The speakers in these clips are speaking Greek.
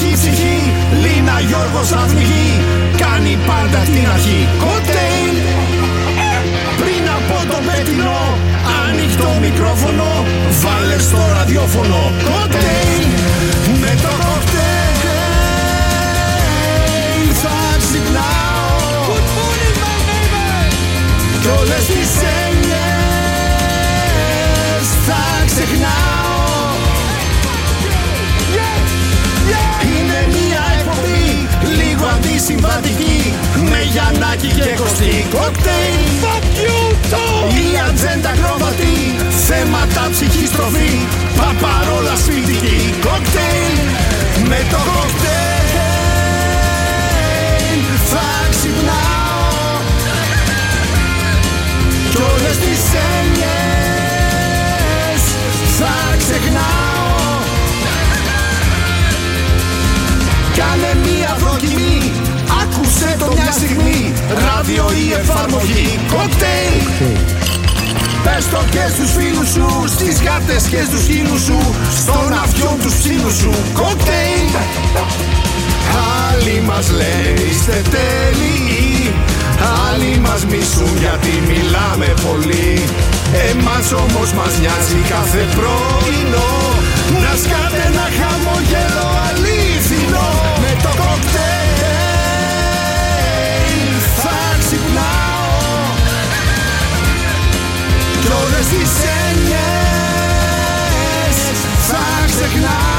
έχει ψυχή, Λίνα Γιώργος Αθμιγή, κάνει πάντα την αρχή. Κοκτέιλ, πριν από το πέτεινο, ανοιχτό μικρόφωνο, βάλε στο ραδιόφωνο. Κοκτέιλ, με το κοκτέιλ θα ξυπνάω. Good morning my neighbor. Κι όλες τις έννοιες θα ξεχνάω. Είναι μια εκπομπή λίγο αντισυμβατική, με Γιαννάκη και Κωστή. Κοκτέιλ, fuck you too. Η ατζέντα κροβατή, θέματα ψυχής τροφή, παπαρόλα σπιτική. Κοκτέιλ, με το κοκτέιλ θα ξυπνάω. Κι όλες τις έννοιες θα ξεχνάω. Κάνε μία δοκιμή, άκουσε το μια στιγμή, ράδιο ή εφαρμογή. Κοκτέιλ, πες το και στους φίλους σου, στις γάτες και στους χείλους σου, στον αφιόν τους ψήλους σου. Κοκτέιλ, άλλοι μας λένε είστε τέλειοι, άλλοι μας μισούν γιατί μιλάμε πολύ. Εμάς όμως μας νοιάζει κάθε πρωινό να σκάτε ένα χαμόγελο αλήθινο. Με το κοκτέιλ θα ξυπνάω. Κι όλες τις έννοιες θα ξεχνάω.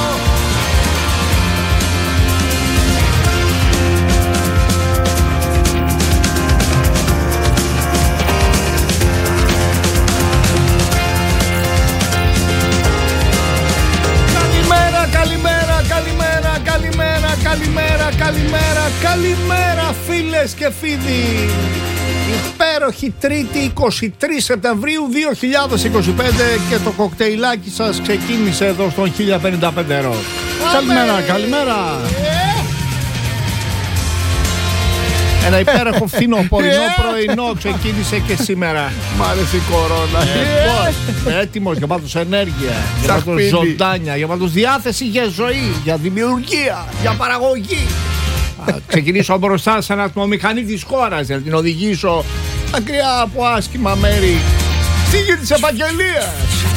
Καλημέρα φίλες και φίλοι. Υπέροχη Τρίτη 23 Σεπτεμβρίου 2025 και το κοκτέιλάκι σας ξεκίνησε εδώ στον 1055 ρο. Καλημέρα. Ένα υπέροχο φθινοπορεινό πρωινό ξεκίνησε και σήμερα. Μ' άρεσε η κορώνα. Έτοιμος για πάντως ενέργεια, για πάντως ζωντάνια, για πάντως διάθεση για ζωή, για δημιουργία, για παραγωγή. Ξεκινήσω μπροστά σαν ατμομηχανή της χώρας, να την οδηγήσω μακριά από άσχημα μέρη στη γη της επαγγελίας.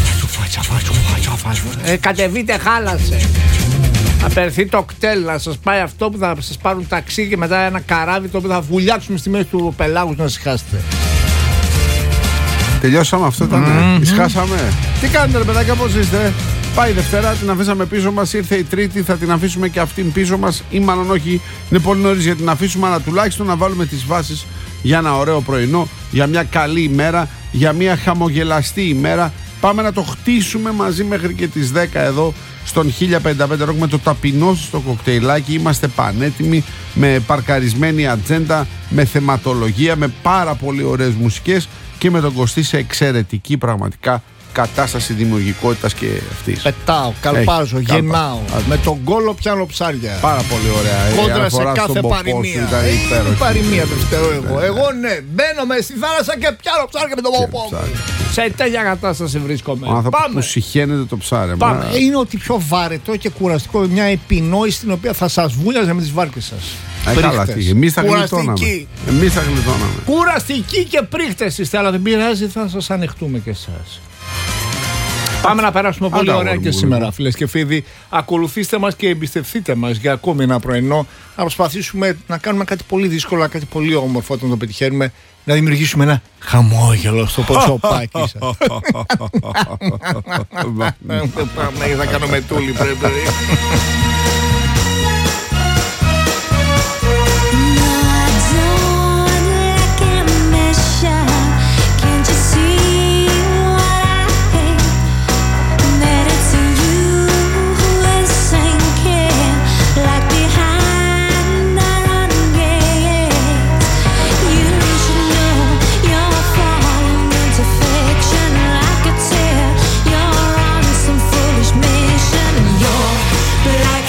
Κατεβείτε, χάλασε. Να περθεί το κτέλ, να σας πάει αυτό που θα σας πάρουν ταξί και μετά ένα καράβι το οποίο θα βουλιάξουμε στη μέση του πελάγους να συχάσετε. Τελειώσαμε, αυτό ήταν. Ισχάσαμε. Τι κάνετε ρε παιδάκια, πώς είστε? Πάει η Δευτέρα, την αφήσαμε πίσω μας, ήρθε η Τρίτη, θα την αφήσουμε και αυτήν πίσω μας, ή μάλλον όχι, είναι πολύ νωρίς για την αφήσουμε, αλλά τουλάχιστον να βάλουμε τις βάσεις για ένα ωραίο πρωινό, για μια καλή ημέρα, για μια χαμογελαστή ημέρα. Πάμε να το χτίσουμε μαζί μέχρι και τις 10 εδώ στον 1055 Rock με το ταπεινό στο κοκτέιλάκι. Είμαστε πανέτοιμοι, με παρκαρισμένη ατζέντα, με θεματολογία, με πάρα πολύ ωραίες μουσικές και με τον Κωστή σε εξαιρετική πραγματικά κατάσταση δημιουργικότητας και αυτής. Πετάω, καλπάζω, γεννάω. Με τον κόλο πιάνω ψάρια. Πάρα πολύ ωραία. Κόντρα σε κάθε παροιμία. Η παροιμία το ξέρω εγώ. Εγώ ναι, μπαίνω με στη θάλασσα και πιάνω ψάρια με τον ποπό. Σε τέλεια κατάσταση βρίσκομαι. Ο άνθρωπος που συχαίνεται το ψάρι. Είναι ότι πιο βαρετό και κουραστικό, μια επινόηση στην οποία θα σας βούλιαζε με τις βάρκες σας. Εμείς θα γλιτώναμε. Κουραστική και πρίχτες είστε, αλλά δεν πειράζει, θα σας ανεχτούμε και εσάς. Πάμε να περάσουμε πολύ ωραία και σήμερα, φίλες και φίλοι. Ακολουθήστε μας και εμπιστευτείτε μας για ακόμη ένα πρωινό. Να προσπαθήσουμε να κάνουμε κάτι πολύ δύσκολο, κάτι πολύ όμορφο όταν το πετυχαίνουμε. Να δημιουργήσουμε ένα χαμόγελο στο προσωπάκι σας. Θα κάνουμε τούλι πρέπει. Like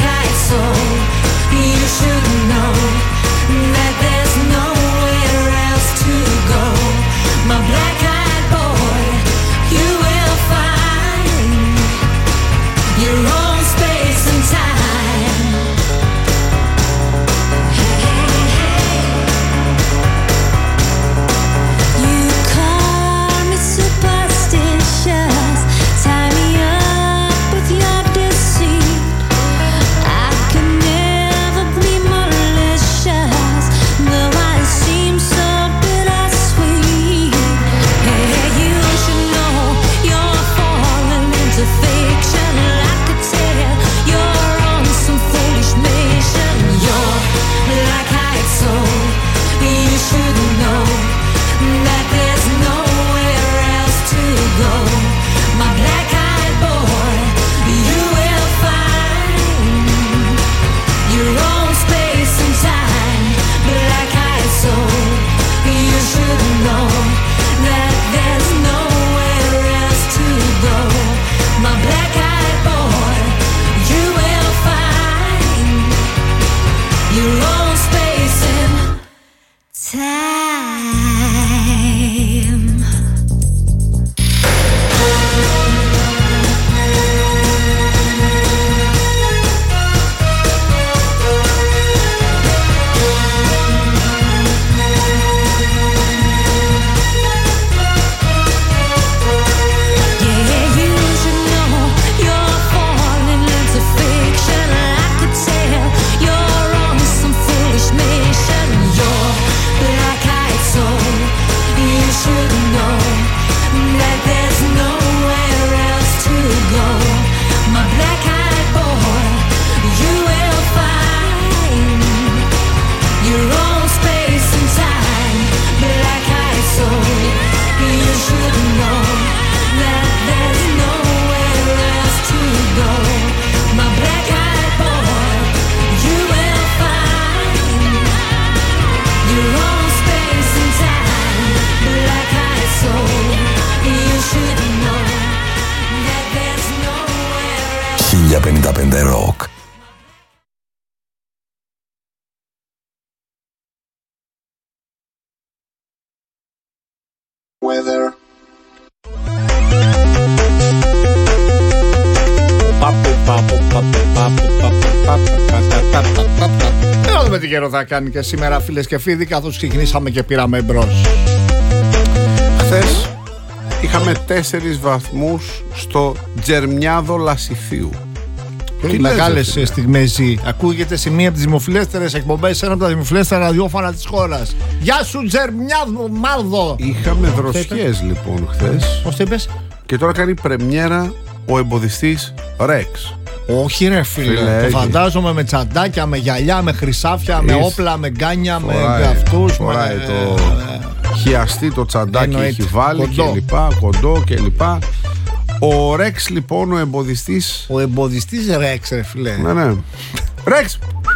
weather. Να δούμε τι καιρό θα κάνει και σήμερα, φίλες και φίλοι, καθώς ξεκινήσαμε και πήραμε μπρος. Χθες είχαμε 4 βαθμούς στο Τζερμιάδο Λασιθίου. Μεγάλες στιγμές ζει. Ακούγεται σε μία από τις δημοφιλέστερες εκπομπές, ένα από τα δημοφιλέστερα ραδιόφωνα της χώρας. Γεια σου Τζερμιάδο Μάρδο. Είχαμε δροσιές λοιπόν χθες. Πώς το είπες? Και τώρα κάνει πρεμιέρα ο εμποδιστής Rex. Όχι ρε φίλε, το φαντάζομαι με τσαντάκια, με γυαλιά, με χρυσάφια, με όπλα, με γκάνια, με αυτούς. Φοράει το χιαστή, το τσαντάκι έχει βάλει κοντό. και λοιπά, κοντό και λοιπά. Ο Ρεξ λοιπόν, ο εμποδιστής. Ο εμποδιστής Ρεξ ρε φίλε. Ναι. Ρεξ!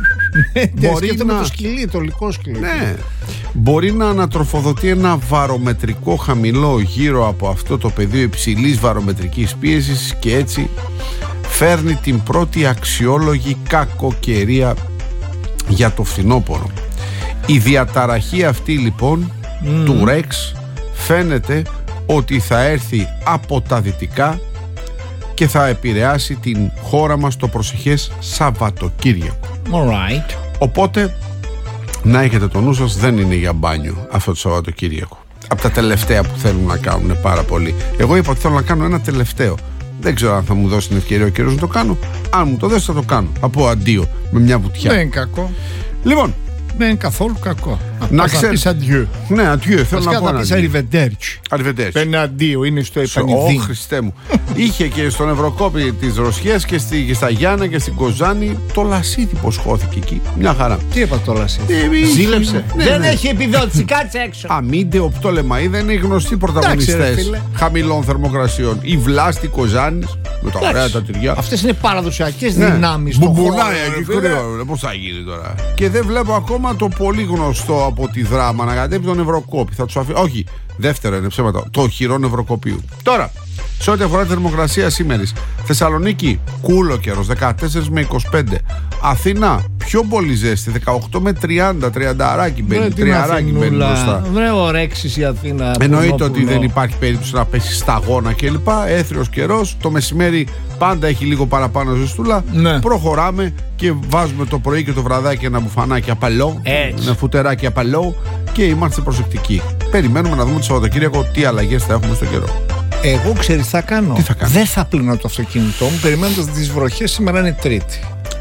Μπορεί να... με το σκυλί, το λικό σκυλί. Ναι. Μπορεί να ανατροφοδοτεί ένα βαρομετρικό χαμηλό γύρω από αυτό το πεδίο υψηλής βαρομετρικής πίεσης και έτσι φέρνει την πρώτη αξιόλογη κακοκαιρία για το φθινόπωρο. Η διαταραχή αυτή λοιπόν του Ρεξ φαίνεται ότι θα έρθει από τα δυτικά και θα επηρεάσει την χώρα μας το προσεχές Σαββατοκύριακο. Alright. Οπότε να έχετε το νου σας, δεν είναι για μπάνιο αυτό το Σαββατοκύριακο. Από τα τελευταία που θέλουν να κάνουν πάρα πολύ. Εγώ είπα ότι θέλω να κάνω ένα τελευταίο. Δεν ξέρω αν θα μου δώσει την ευκαιρία ο κύριος να το κάνω. Αν μου το δώσει θα το κάνω. Θα πω αντίο με μια βουτιά. Δεν είναι κακό. Λοιπόν, δεν είναι καθόλου κακό. Να ξέρεις. Αντιό. Ναι, αντιό. Θέλω να πω να πεις αριβεντέρτσι. Αριβεντέρτσι. Δεν είναι αντίο, είναι στο επανειδή. Ω Χριστέ μου. Είχε και στον Ευρωκόπη τις Ρωσιές και στα Γιάννα και στην Κοζάνη το λασίδι πως χώθηκε εκεί. Μια χαρά. Τι είπα το λασίδι? Ζήλεψε. Δεν έχει επιδότηση, κάτσε έξω. Αμίντε, ο Πτολεμαΐ δεν είναι γνωστοί πρωταγωνιστές χαμηλών θερμοκρασιών. Η Βλάστη Κοζάνης με τα ωραία τα τυριά. Αυτές είναι παραδοσιακές δυνάμεις. Μπουμπουνάει εκεί κρύο. Πώς θα γίνει τώρα? Και δεν βλέπω ακόμα το πολύ γνωστό από τη Δράμα να κατέβει τον Ευρωκόπη. Θα τους αφήσω. Όχι, δεύτερο είναι ψέματα. Το χειρόν Ευρωκοπίου. Τώρα, σε ό,τι αφορά τη θερμοκρασία σήμερα, Θεσσαλονίκη, κούλο καιρός, 14 με 25. Αθήνα, πιο πολύ ζέστη, 18 με 30. Τριανταράκι μπαίνει. Τριαράκι μπαίνει μπροστά. Βρε ωρέξεις η Αθήνα. Εννοείται ότι δεν υπάρχει περίπτωση να πέσει σταγόνα κλπ. Έθριος καιρός. Το μεσημέρι πάντα έχει λίγο παραπάνω ζεστούλα. Ναι. Προχωράμε και βάζουμε το πρωί και το βραδάκι ένα μπουφανάκι απαλό. Ένα φουτεράκι απαλό και είμαστε προσεκτικοί. Περιμένουμε να δούμε το Σαββατοκύριακο τι αλλαγές θα έχουμε στον καιρό. Εγώ ξέρεις τι θα κάνω? Τι θα κάνω? Δεν θα πλύνω το αυτοκίνητό μου περιμένοντας τις βροχές. Σήμερα είναι Τρίτη.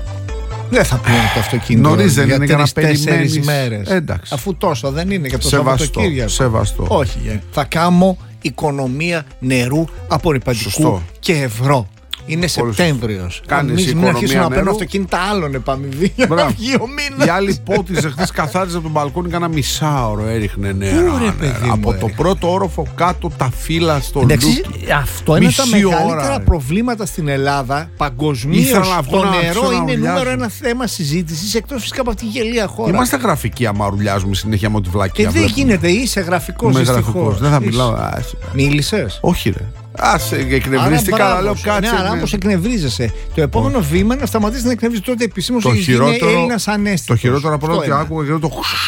Δεν θα πλύνω το αυτοκίνητο. Νωρίς δεν είναι για να 3-4 μέρες. Εντάξει. Αφού τόσο δεν είναι για το Σεβαστό, Σαββατοκύριακο. σεβαστό. Όχι. Θα κάνω οικονομία νερού, απορριπαντικού και ευρώ. Είναι Σεπτέμβριος. Κάνεις μην αρχίσω να παίρνω νερού. αυτοκίνητα άλλων επαμοιβή για να βγει ο μήνας. Η άλλη πότιζε χθες, καθάριζε από τον μπαλκόνι, κάνα μισάωρο έριχνε νερά. Από το πρώτο όροφο κάτω τα φύλλα στο λούκι. Αυτό είναι τα μεγαλύτερα προβλήματα στην Ελλάδα παγκοσμίως. Το νερό είναι νούμερο ένα θέμα συζήτησης, εκτός φυσικά από αυτή τη γελία χώρα. Είμαστε γραφικοί άμα ρουλιάζουμε συνέχεια με τη βλακία. Και δεν γίνεται, είσαι γραφικός δυστυχώς. Δεν θα μιλάω. Μίλησες? Όχι ρε. Άσε, εκνευρίστηκα, αλλά λέω κάτσε. Ναι, αλλά όμως εκνευρίζεσαι. Το επόμενο βήμα είναι να σταματήσει να εκνευρίζεσαι. Τότε επισήμως είναι Έλληνας ανέστητος. Το χειρότερο από όλα ότι άκουγα και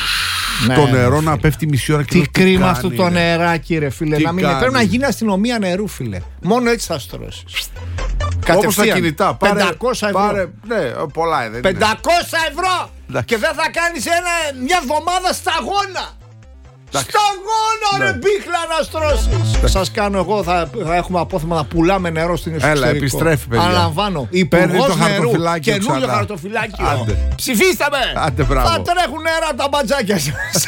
το νερό να πέφτει μισή ώρα και τι κρίμα αυτό το νεράκι, ρε φίλε. Πρέπει να γίνει αστυνομία νερού, φίλε. Μόνο έτσι θα στρώσεις. Όπως τα κινητά. 500 ευρώ. Ναι, πολλά δεν 500 ευρώ! Και δεν θα κάνεις μια εβδομάδα σταγόνα. Σταγόνα ρε μπίχλα να στρώσεις. Σας κάνω εγώ, θα έχουμε απόθεμα να πουλάμε νερό στην εξωτερικό. Έλα, επιστρέφει παιδιά. Αναλαμβάνω. Υπουργός νερού, καινούριο χαρτοφυλάκιο. Ψηφίστε με. Θα τρέχουν νερά τα μπατζάκια σας.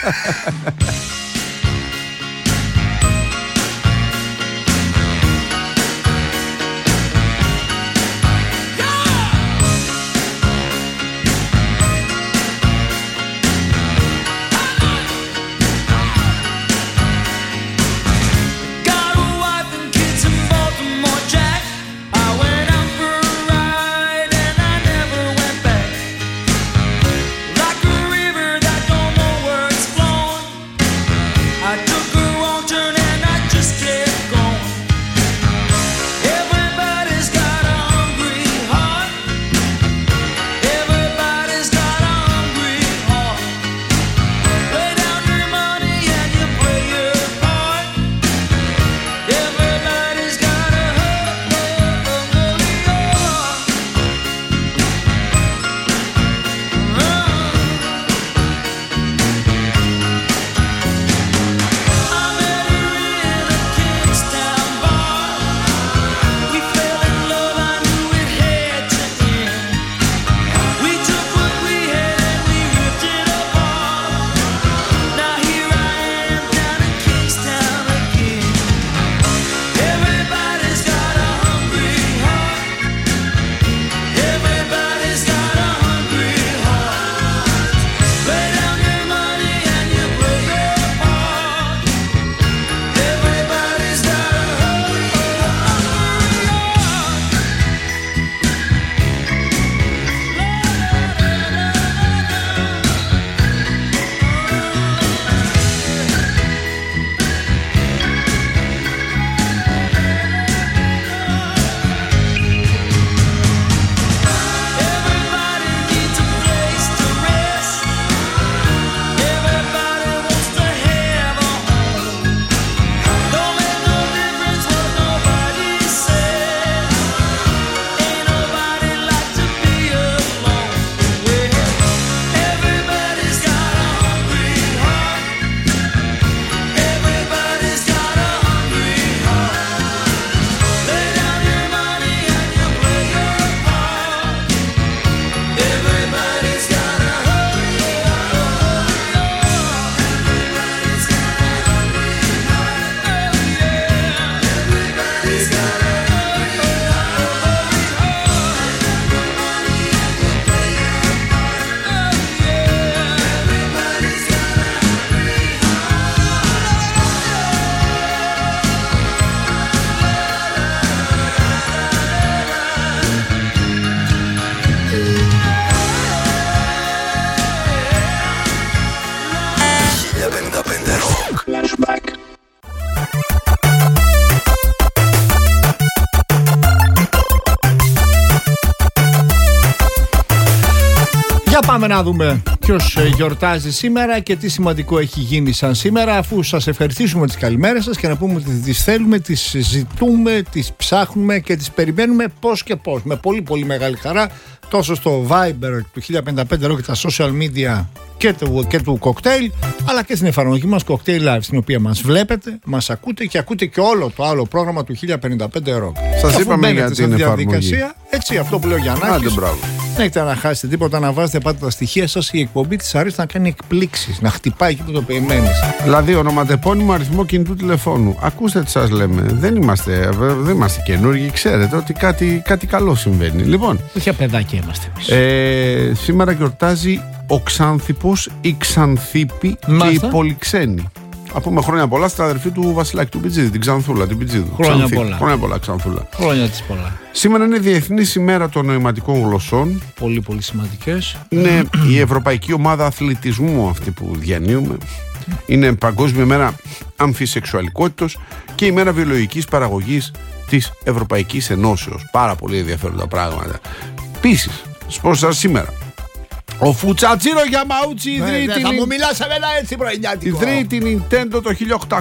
Πάμε να δούμε ποιος γιορτάζει σήμερα και τι σημαντικό έχει γίνει σαν σήμερα, αφού σας ευχαριστήσουμε τις καλημέρες σας και να πούμε ότι τις θέλουμε, τις ζητούμε, τις ψάχνουμε και τις περιμένουμε πώς και πώς. Με πολύ πολύ μεγάλη χαρά, τόσο στο Viber του 1055 ευρώ και τα social media και του Cocktail, αλλά και στην εφαρμογή μας Cocktail Live, στην οποία μας βλέπετε, μας ακούτε και ακούτε και όλο το άλλο πρόγραμμα του 1055 ευρώ. Σας είπαμε για την διαδικασία, έτσι, αυτό που λέει ο Γιαννάκης. Δεν έχετε να χάσετε τίποτα, να βάζετε πάντα τα στοιχεία σας. Η εκπομπή της αρέσει να κάνει εκπλήξεις, να χτυπάει εκεί που το περιμένεις. Δηλαδή, ονοματεπώνυμο, αριθμό κινητού τηλεφώνου. Ακούστε τι σας λέμε. Δεν είμαστε καινούργοι, ξέρετε ότι κάτι καλό συμβαίνει. Λοιπόν, τέτοια παιδάκια είμαστε εμείς. Σήμερα γιορτάζει ο Ξάνθιπος, η Ξανθίπη και η Πολυξένη. Α πούμε χρόνια πολλά στην αδερφή του Βασιλάκη του Πιτζίδη, την Ξανθούλα, την Πιτζίδη. Χρόνια πολλά, Ξανθούλα. Χρόνια της πολλά. Σήμερα είναι Διεθνής ημέρα των νοηματικών γλωσσών. Πολύ πολύ σημαντικές. Είναι η Ευρωπαϊκή Ομάδα Αθλητισμού αυτή που διανύουμε. Είναι Παγκόσμια ημέρα αμφισεξουαλικότητος και η ημέρα βιολογικής παραγωγής της Ευρωπαϊκής Ενώσεως. Πάρα πολύ ενδιαφέροντα πράγματα. Επίσης, σπόρσας σήμερα. Ο Φουτσατσίρο Γιαμαούτσι ιδρύει θα μου μιλάς εμένα έτσι πρωινιάτικο. Ιδρύει την Nintendo το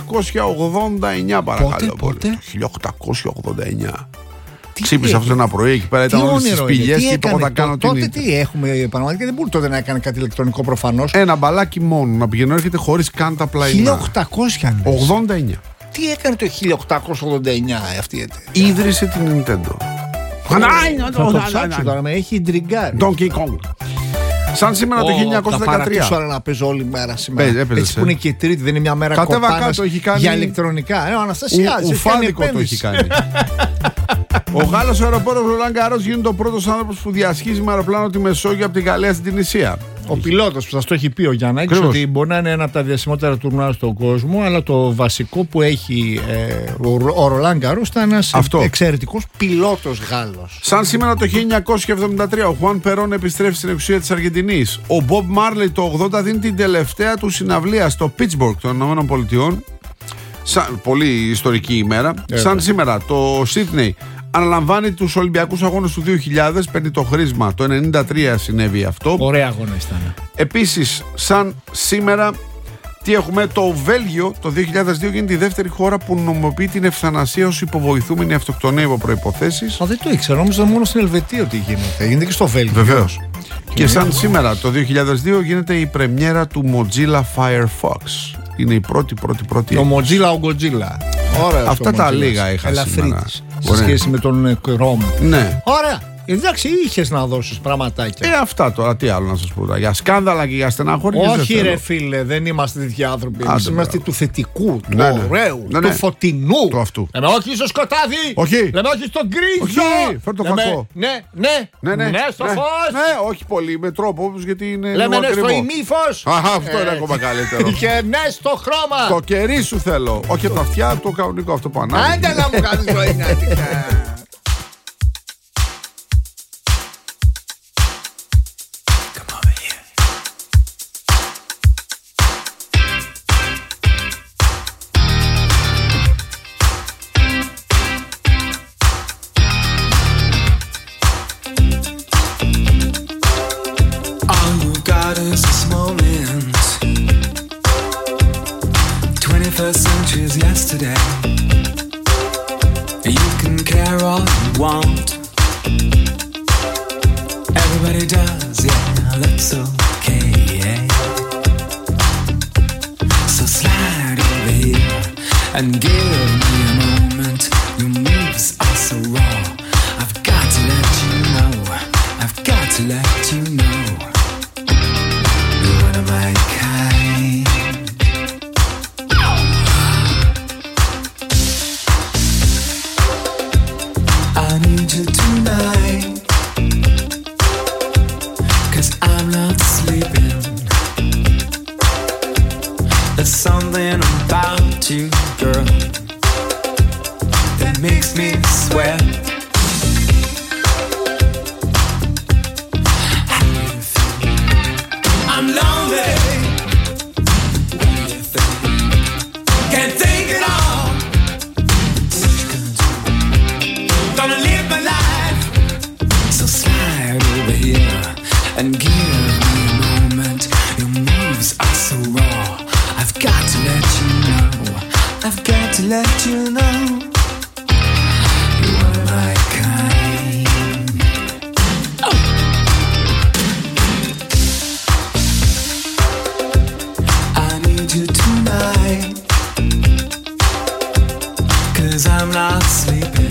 1889, παρακαλώ. Πότε? 1889. Ξύπνησε αυτό ένα πρωί εκεί πέρα, ήταν όλες τις πηγές και είπε θα κάνω την τότε τι έχουμε πραγματικά, δεν μπορεί τότε να έκανε κάτι ηλεκτρονικό προφανώς. Ένα μπαλάκι μόνο, να πηγαίνει έρχεται χωρίς καν τα πλαϊνά. 1889. Τι έκανε το 1889 αυτή η εταιρεία? Ίδρυσε την Nintendo. Θα το ψάξω τώρα, με έχει ντριγκάρει. Donkey Kong. Σαν σήμερα το 1913. Θα παρατήσω αλλά να παίζω όλη μέρα σήμερα. Έτσι που είναι και η Τρίτη, δεν είναι μια μέρα κοπάνας για ηλεκτρονικά. Ο Αναστασιάδης. Ουφάδικο το έχει κάνει. Ο Γάλλος αεροπόρος Ρολάν Γκαρός γίνεται ο πρώτος άνθρωπος που διασχίζει με αεροπλάνο τη Μεσόγειο από τη Γαλλία στην Τινησία. Ο πιλότος που σας το έχει πει ο Γιαννάκης, ότι μπορεί να είναι ένα από τα διασημότερα τουρνουά στον κόσμο, αλλά το βασικό που έχει ο Ρολάν Γκαρός ήταν ένας εξαιρετικός πιλότος Γάλλος. Σαν σήμερα το 1973 ο Χουάν Περόν επιστρέφει στην εξουσία της Αργεντινής. Ο Μπομπ Μάρλεϊ το 80 δίνει την τελευταία του συναυλία στο Pittsburgh των ΗΠΑ. Πολύ ιστορική ημέρα. Σαν σήμερα το Σίδνεϊ αναλαμβάνει τους Ολυμπιακούς Αγώνες του 2000, παίρνει το χρήσμα. Το 1993 συνέβη αυτό. Ωραία αγώνες ήταν. Επίσης, σαν σήμερα, τι έχουμε? Το Βέλγιο το 2002 γίνεται η δεύτερη χώρα που νομιμοποιεί την ευθανασία ως υποβοηθούμενη αυτοκτονία υπό προϋποθέσεις. Δεν το ήξερα, νόμιζα μόνο στην Ελβετία ότι γίνεται. Γίνεται και στο Βέλγιο. Βεβαίως. Και σαν σήμερα το 2002 γίνεται η πρεμιέρα του Mozilla Firefox. Είναι η πρώτη. Το Mozilla ο Godzilla. Ωραία. Αυτά τα λίγα είχα σήμερα. Σε σχέση με τον Chrome. Ναι. Ωραία. Εντάξει, είχες να δώσεις πραγματάκια. Αυτά τώρα, τι άλλο να σας πω. Για σκάνδαλα και για στεναχώρια. Όχι, ρε φίλε, δεν είμαστε τέτοιοι άνθρωποι. Εμείς είμαστε του θετικού, του ωραίου, του φωτεινού. Του αυτού. Λέμε όχι στο σκοτάδι. Όχι. Λέμε όχι στο γκρίζο. Όχι, φέρ' το φακό. Ναι, στο φως. Ναι, όχι πολύ, με τρόπο γιατί είναι. Λέμε ναι στο ημίφος. Αυτό είναι ακόμα καλύτερο. Και ναι στο χρώμα. Το κερί σου θέλω. Όχι από τα αυτιά, το κανονικό αυτό που ανάβει. Άντε να μου κάνεις πρωινάτικα. Yesterday, you can care all you want. Everybody does, yeah, that's okay. So slide over here and give me a moment. Your moves are so raw. I've got to let you know. I've got to let you know. You're one of my kind. I need you tonight, 'cause I'm not sleeping. There's something about you, girl, that makes me sweat. How do you feel? I'm lonely. What do you think? Can't think at all. What you gonna do? Gonna live my life. So slide over here and give me to let you know you are my kind. Oh. I need you tonight, 'cause I'm not sleeping.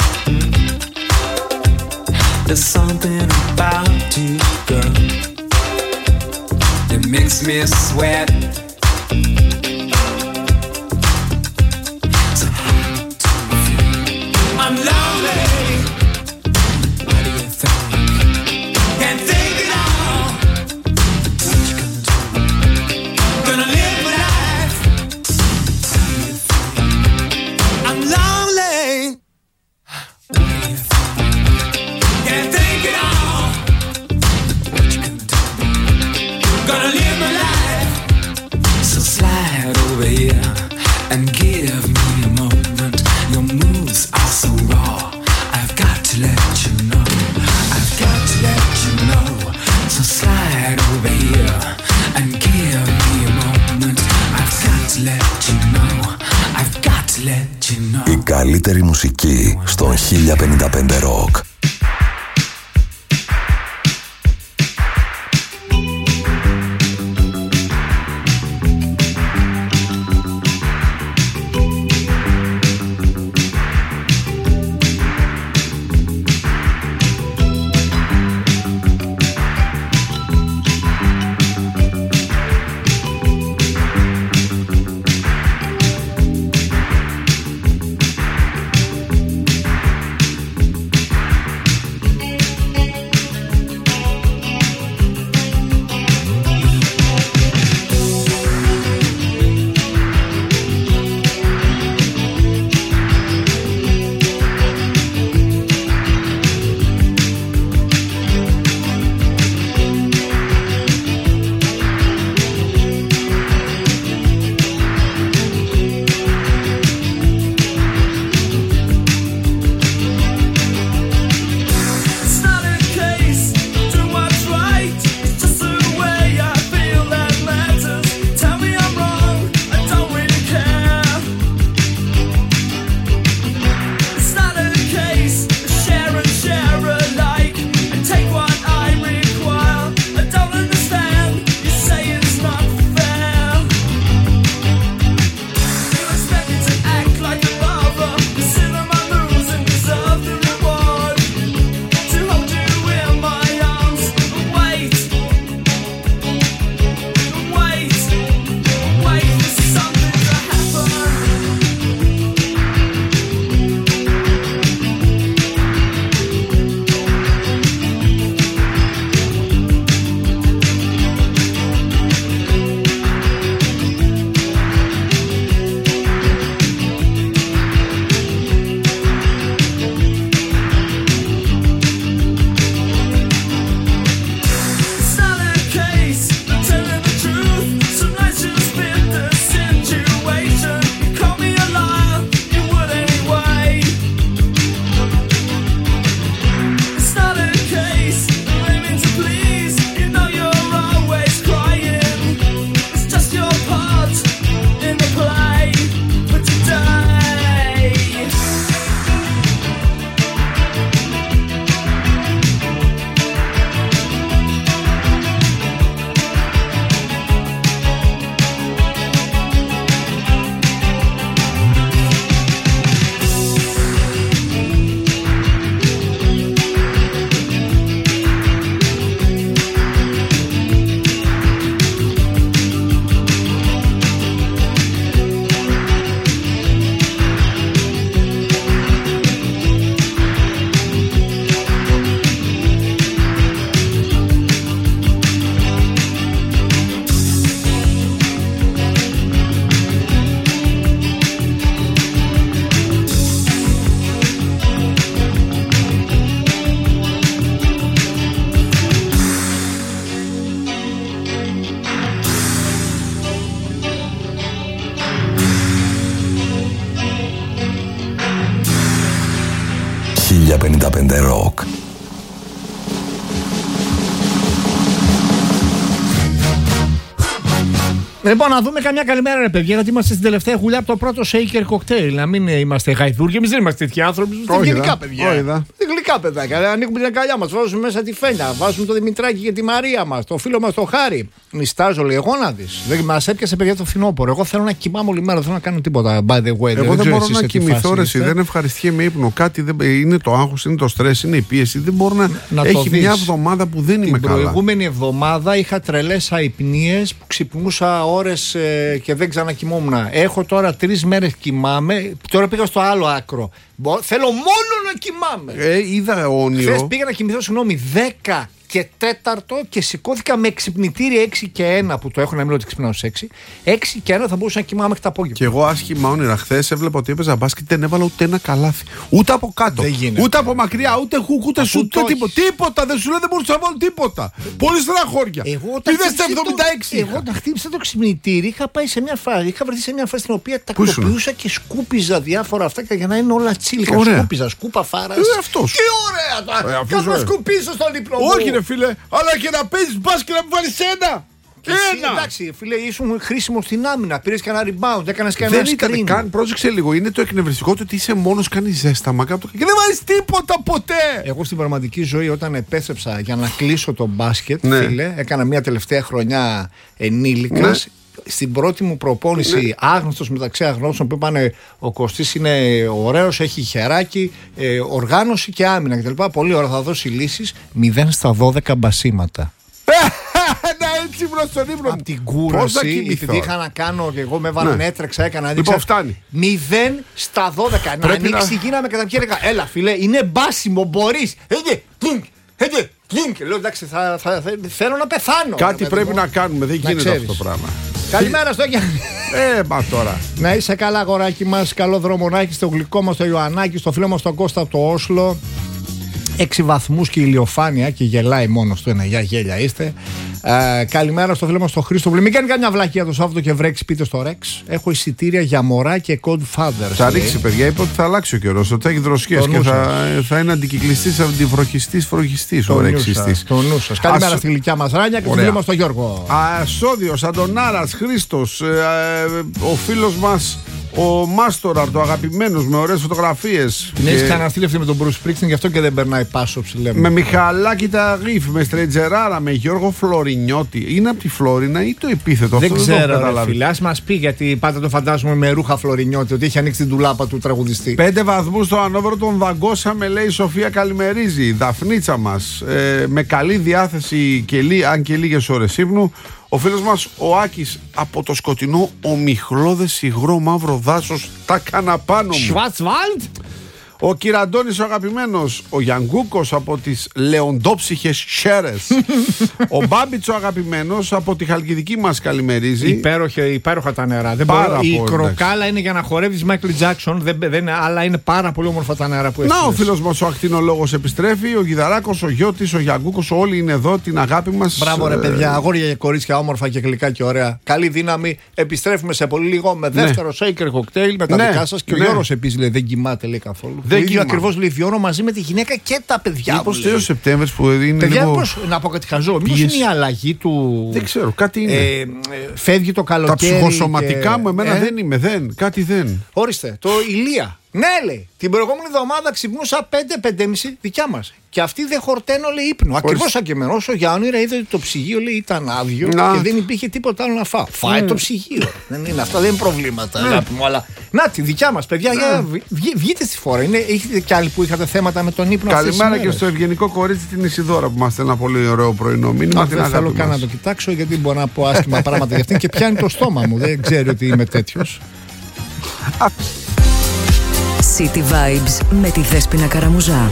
There's something about you, girl, that makes me sweat. So I'm lonely. What do you think? Can't think it all. What you gonna do? Gonna live my life. How do you think? I'm lonely. What do you think? Can't think it all. What you gonna do? Gonna live my life. So slide over here and give me a moment. Your moves are so raw. I've got to let you know. I've got to let you know. So slide over here and give me a moment. I've got to let you know. I've got to let you know. Η καλύτερη μουσική στον 1055 Rock. Rock. Λοιπόν, να δούμε καμιά καλημέρα, ρε παιδιά, γιατί είμαστε στην τελευταία γουλιά από το πρώτο shaker cocktail. Να μην είμαστε γαϊδούροι, εμείς δεν είμαστε τέτοιοι άνθρωποι. Είμαστε γενικά παιδιά. Γλυκά παιδάκια. Ανοίγουμε την αγκαλιά μας, βάζουμε μέσα τη φένια, βάζουμε το Δημητράκη και τη Μαρία μας, το φίλο μας το Χάρη. Νιστάζω, λέει, εγώ να δεις. Μας έπιασε παιδιά το φθινόπωρο. Εγώ θέλω να κοιμάμαι όλη μέρα, δεν θέλω να κάνω τίποτα. By the way, εγώ δεν μπορώ να κοιμηθώ, δεν ευχαριστιέμαι ύπνο. Κάτι είναι το άγχος, είναι το στρες, είναι η πίεση. Δεν μπορώ να έχει μια εβδομάδα που δεν είμαι καλά. Την προηγούμενη εβδομάδα είχα τρελές αϊπνίες που ξυπνούσα ώρες και δεν ξανακοιμόμουν. Έχω τώρα 3 μέρες κοιμάμαι. Τώρα πήγα στο άλλο άκρο. Θέλω μόνο να κοιμάμαι. Είδα όνειρο. Χθες πήγα να κοιμηθώ, 10 και 4 και σηκώθηκα με ξυπνητήρι 6 και 1 που το έχω, να μην λέω ότι ξυπνάω στις 6. 6 και 1 θα μπορούσα να κοιμάμαι μέχρι τα απόγευμα. Και εγώ άσχημα όνειρα. Χθες έβλεπα ότι έπαιζα μπάσκετ, δεν έβαλα ούτε ένα καλάθι. Ούτε από κάτω. Ούτε από μακριά, ούτε χουκ, ούτε σουτ, ούτε τίποτα. Τίποτα. Δεν σου λέω, δεν μπορούσα να βάλω τίποτα. Πολύ στεναχώρια. Είδες τα 76. Εγώ όταν χτύπησα το ξυπνητήρι είχα πάει σε μια φάση. Είχα βρεθεί σε μια φάση στην οποία τακτοποιούσα και σκούπιζα διάφορα αυτά για να είναι όλα τσίλικα. Σκούπιζα, σκούπα φάρα. Αυτό. Τι ωραία τώρα. Κάπου σκουπίσω στον ύπνο μου. Όχι, ρε φίλε, αλλά και να παίζεις μπάσκετ να μου βάλεις ένα. Εντάξει, φίλε, ήσουν χρήσιμο στην άμυνα. Πήρες και ένα rebound, έκανες και ένα screen. Δεν ήταν καν, πρόσεξε λίγο. Είναι το εκνευριστικό του ότι είσαι μόνος, κάνεις ζέσταμα κάτω και δεν βάζεις τίποτα ποτέ. Εγώ στην πραγματική ζωή, όταν επέστρεψα για να κλείσω το μπάσκετ, φίλε, έκανα μια τελευταία χρονιά ενήλικας. Στην πρώτη μου προπόνηση, άγνωστος μεταξύ αγνώστων που είπανε ο Κωστής είναι ωραίος, έχει χεράκι, οργάνωση και άμυνα κτλ. Πολύ ωραία, θα δώσει λύσεις. 0 στα 12 μπασίματα. Έτσι ήμουν στον ύπνο. Από την κούραση, επειδή είχα να κάνω και εγώ με έβαλαν, έτρεξα, έκανα. Λοιπόν, φτάνει. 0 στα 12. Να ανοίξει, γίναμε κατά ποια έλεγα. Έλα, φίλε, είναι μπάσιμο, μπορείς. Λέω εντάξει, θέλω να πεθάνω. Κάτι πρέπει να κάνουμε, δεν γίνεται αυτό το πράγμα. Καλημέρα στο Γιάννη. Μα τώρα. Να είσαι καλά, αγοράκι μας. Καλό δρόμο να έχεις, στο γλυκό μας το Ιωαννάκι, στο φίλο μας τον Κώστα από το Όσλο. 6 βαθμούς και ηλιοφάνεια και γελάει μόνος του. Για γέλια είστε. Καλημέρα στο φίλο μας τον Χρήστο. Μην κάνει καμιά βλακία το Σάββατο και βρέξει, πείτε στο Ρεξ. Έχω εισιτήρια για μωρά και Godfathers. Θα ρίξει, παιδιά. Είπε ότι θα αλλάξει ο καιρός. Ότι θα έχει δροσιές και θα είναι αντικυκλιστής, αντιβροχιστής ο ρεξιστής. Το νου σας. Καλημέρα στη γλυκιά μας Ράνια και στο φίλο μας τον Γιώργο. Ασώδιος, Αντωνάρας, Χρήστος, ο φίλος μας. Ο Μάστοραρ, το αγαπημένος, με ωραίες φωτογραφίες. Την έχεις ξαναστείλει αυτή με τον Bruce Springsteen, γι' αυτό και δεν περνάει πάσο ψηλέμα. Με Μιχαλάκη τα Γρήφ, με Στρετζεράρα, με Γιώργο Φλωρινιώτη. Είναι από τη Φλόρινα ή το επίθετο? Δεν ξέρω, φίλε. Ας μας πει, γιατί πάντα το φαντάζομαι με ρούχα Φλωρινιώτη, ότι έχει ανοίξει την τουλάπα του τραγουδιστή. 5 βαθμούς στο Ανόβερο, τον δαγκώσαμε, λέει η Σοφία Καλημερίζη. Δαφνίτσα μας, με καλή διάθεση, αν και λίγες ώρες ύπνου. Ο φίλος μας ο Άκης από το σκοτεινό ομιχλώδες υγρό μαύρο δάσος, τα καναπάνω μου. Schwarzwald. Ο Κυραντώνης ο αγαπημένος, ο Γιανγκούκος από τις λεοντόψυχες Σέρες. Ο Μπάμπιτς ο αγαπημένος από τη Χαλκιδική μας καλημερίζει. Υπέροχα τα νερά. Η κροκάλα είναι για να χορεύεις Μάικλ Τζάκσον, αλλά είναι πάρα πολύ όμορφα τα νερά που έχει. Να, ο φίλος μας ο ακτινολόγος επιστρέφει, ο Γιδαράκος, ο Γιώτης, ο Γιανγκούκος, όλοι είναι εδώ, την αγάπη μας. Μπράβο ρε παιδιά, αγόρια και κορίτσια, όμορφα και γλυκά και ωραία. Καλή δύναμη. Επιστρέφουμε σε πολύ λίγο με δεύτερο shaker cocktail με τα δικά σας. Και ο Γιώργος επίσης λέει δεν κοιμάται, λέει καθόλου. Το ίδιο ακριβώς λέει Βιώνω μαζί με τη γυναίκα και τα παιδιά. Μήπως τέλος Σεπτέμβρης που είναι. Παιδιά, λίγο... να πω κάτι χαζό. Μήπως είναι η αλλαγή του. Δεν ξέρω, κάτι είναι. Φεύγει το καλοκαίρι. Τα ψυχοσωματικά μου, εμένα δεν είμαι, κάτι δεν. Ορίστε, το ηλία. Ναι, λέει. Την προηγούμενη εβδομάδα ξυπνούσα 5-5.30 δικιά μας. Και αυτή δεν χορταίνω, λέει, ύπνο. Ακριβώς σαν και εμένα. Όσο για όνειρα είδε ότι το ψυγείο, λέει, ήταν άδειο και δεν υπήρχε τίποτα άλλο να φάω. Φάει το ψυγείο. Δεν είναι αυτά, δεν είναι προβλήματα. Αλλά να, τη δικιά μας, παιδιά, βγείτε στη φόρα. Έχετε κι άλλοι που είχατε θέματα με τον ύπνο. Καλημέρα και στο ευγενικό κορίτσι την Ισιδώρα που μας στέλνει ένα πολύ ωραίο πρωινό μήνυμα. Δεν θέλω καν να το κοιτάξω γιατί μπορώ να πω άσχημα πράγματα για αυτήν και πιάνει το στόμα μου. Δεν ξέρει ότι είμαι τέτοιος. City Vibes με τη Δέσποινα Καραμουζά.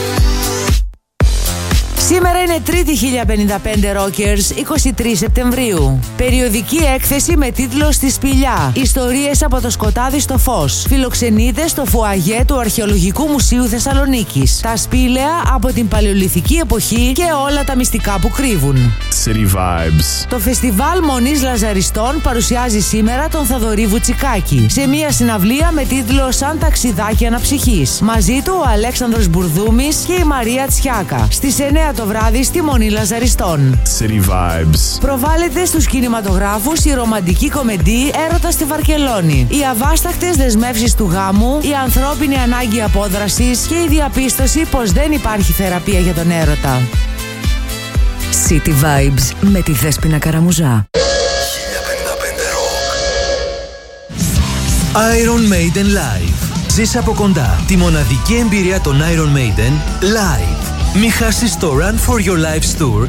Σήμερα είναι Τρίτη 1055 Rockers, 23 Σεπτεμβρίου. Περιοδική έκθεση με τίτλο «Στη Σπηλιά. Ιστορίες από το σκοτάδι στο φως». Φιλοξενείται στο φουαγέ του Αρχαιολογικού Μουσείου Θεσσαλονίκης. Τα σπήλαια από την Παλαιολιθική εποχή και όλα τα μυστικά που κρύβουν. City Vibes. Το φεστιβάλ Μονής Λαζαριστών παρουσιάζει σήμερα τον Θαδωρή Βουτσικάκη σε μια συναυλία με τίτλο «Σαν ταξιδάκι αναψυχής». Μαζί του ο Αλέξανδρος Μπουρδούμης και η Μαρία Τσιάκα. Στις 9 το βράδυ στη Μονή Λαζαριστών. City Vibes. Προβάλλεται στους κινηματογράφους η ρομαντική κομμεντή «Έρωτα στη Βαρκελόνη». Οι αβάσταχτες δεσμεύσεις του γάμου, η ανθρώπινη ανάγκη απόδρασης και η διαπίστωση πως δεν υπάρχει θεραπεία για τον έρωτα. City Vibes με τη Δέσποινα Καραμουζά. Iron Maiden Live. Ζεις από κοντά τη μοναδική εμπειρία των Iron Maiden live. Μη χάσεις το Run for Your Lives Tour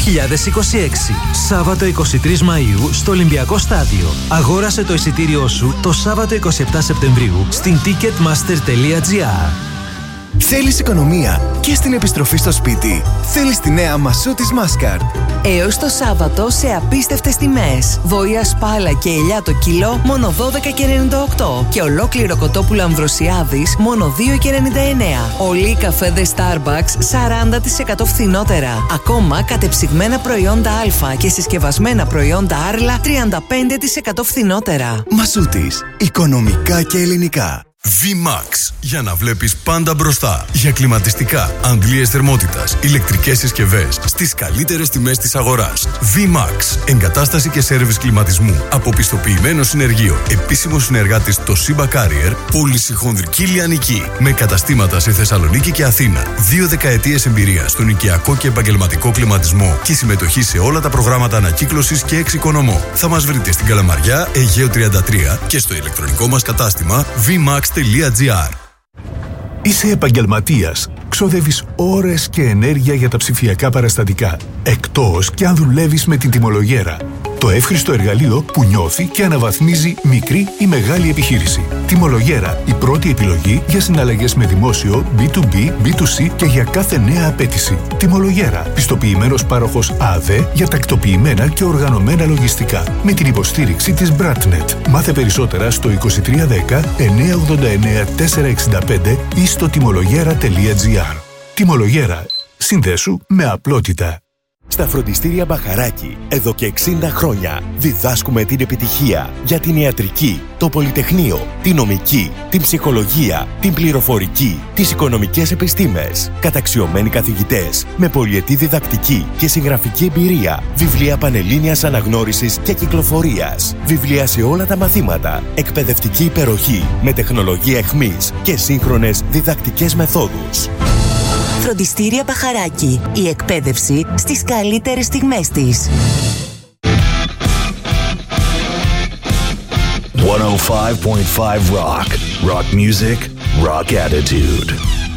2026. Σάββατο 23 Μαΐου στο Ολυμπιακό Στάδιο. Αγόρασε το εισιτήριό σου το Σάββατο 27 Σεπτεμβρίου στην ticketmaster.gr. Θέλεις οικονομία και στην επιστροφή στο σπίτι? Θέλεις τη νέα Μασούτης Μάσκαρντ. Έως το Σάββατο σε απίστευτες τιμές. Βοήα σπάλα και ελιά το κιλό μόνο 12,98 και ολόκληρο κοτόπουλο Αμβροσιάδης μόνο 2,99. Όλοι οι καφέδες Starbucks 40% φθηνότερα. Ακόμα κατεψυγμένα προϊόντα Α και συσκευασμένα προϊόντα Άρλα 35% φθηνότερα. Μασούτης. Οικονομικά και ελληνικά. VMAX. Για να βλέπεις πάντα μπροστά. Για κλιματιστικά, αντλίες θερμότητας, ηλεκτρικές συσκευές στις καλύτερες τιμές της αγοράς. VMAX. Εγκατάσταση και σέρβις κλιματισμού από πιστοποιημένο συνεργείο. Επίσημο συνεργάτης το Simba Carrier. Πώληση χονδρική λιανική. Με καταστήματα σε Θεσσαλονίκη και Αθήνα. 2 δεκαετίες εμπειρία στον οικιακό και επαγγελματικό κλιματισμό και συμμετοχή σε όλα τα προγράμματα ανακύκλωσης και εξοικονομώ. Θα μας βρείτε στην Καλαμαριά, Αιγαίο 33 και στο ηλεκτρονικό μας κατάστημα vmax.gr. Είσαι επαγγελματίας. Ξοδεύεις ώρες και ενέργεια για τα ψηφιακά παραστατικά. Εκτός και αν δουλεύεις με την τιμολογέρα. Το εύχριστο εργαλείο που νιώθει και αναβαθμίζει μικρή ή μεγάλη επιχείρηση. Τιμολογέρα, η πρώτη επιλογή για συναλλαγές με δημόσιο, B2B, B2C και για κάθε νέα απέτηση. Τιμολογέρα, πιστοποιημένος πάροχος ΑΔΕ για τακτοποιημένα και οργανωμένα λογιστικά. Με την υποστήριξη της Bratnet. Μάθε περισσότερα στο 2310 989 465 ή στο τιμολογέρα.gr. Τιμολογέρα. Συνδέσου με απλότητα. Στα φροντιστήρια Μπαχαράκη, εδώ και 60 χρόνια, διδάσκουμε την επιτυχία για την ιατρική, το πολυτεχνείο, την νομική, την ψυχολογία, την πληροφορική, τις οικονομικές επιστήμες. Καταξιωμένοι καθηγητές, με πολυετή διδακτική και συγγραφική εμπειρία, βιβλία πανελλήνιας αναγνώρισης και κυκλοφορίας, βιβλία σε όλα τα μαθήματα, εκπαιδευτική υπεροχή, με τεχνολογία εχμής και σύγχρονες διδακτικές μεθόδους. Φροντιστήρια Μπαχαράκη. Η εκπαίδευση στις καλύτερες στιγμές της. 105.5 Rock. Rock music, rock attitude.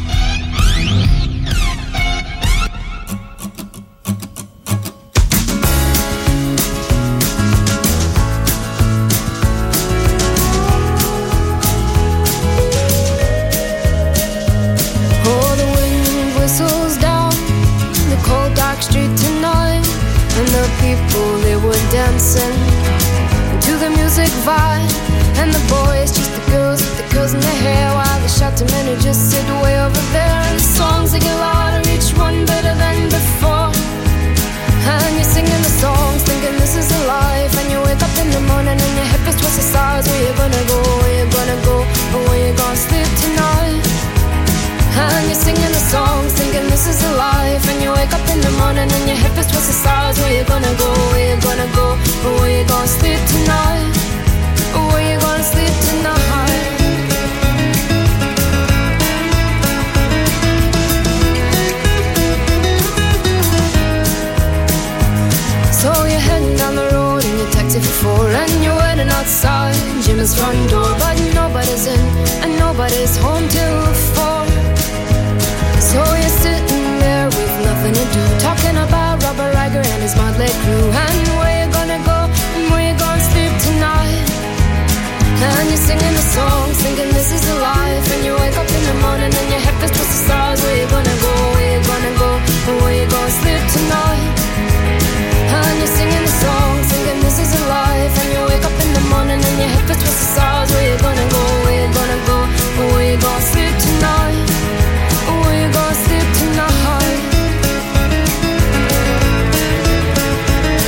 Dancing to the music vibe, and the boys just the girls in their hair, while the shouting men who just sit way over there. And the songs they get louder, each one better than before. And you're singing the songs, thinking this is a life. And you wake up in the morning and your hip is twisted sides. Where you gonna go? Where you gonna go? Or where you gonna sleep tonight? And you're singing the songs, thinking this is a life. And you wake up in the morning and your hip is twisted sides. Where you gonna go? Where you gonna go? Or where you gonna sleep tonight? Or where you gonna sleep tonight? So you're heading down the road in your taxi for 4, and you're waiting outside Jim's front door, but nobody's in and nobody's home till 4. So you're sitting there with nothing to do, talking about Robert Riger and his motley crew, and where you gonna go and where you gonna sleep tonight. And you're singing the songs, thinking this is a life. And you wake up in the morning and your head is twisted stars. Where you gonna go? Where you gonna go? And where you gonna sleep tonight? And you're singing the songs, thinking this is a life. And you wake up in the morning and your head is twisted stars. Where you gonna go? Where you gonna go? And where you gonna sleep tonight? Where you gonna sleep tonight?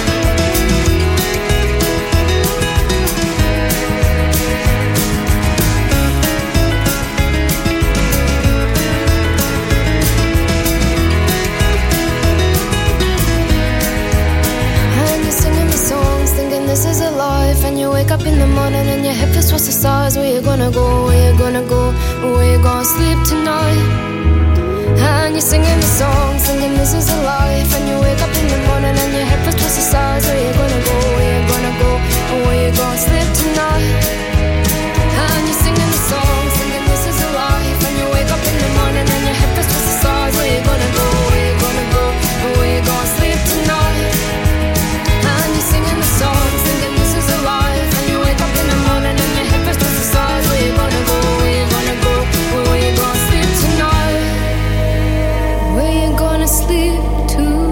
up in the morning and your head feels towards the stars. Where you gonna go, where you gonna go, where you gonna sleep tonight? And you're singing the song, singing this is a life. And you wake up in the morning and your head feels towards the stars. Where you gonna go, where you gonna go, where you gonna sleep tonight? And you're singing the song, singing this is a life. And you wake up in the morning and your head feels towards the stars. Where you gonna go, where you gonna go, where you gonna sleep tonight? And you're singing the song, singing this is a life. And you wake up in the morning and your head feels towards the stars. Where you gonna go, where you gonna go, where you gonna sleep tonight? Where you gonna sleep tonight?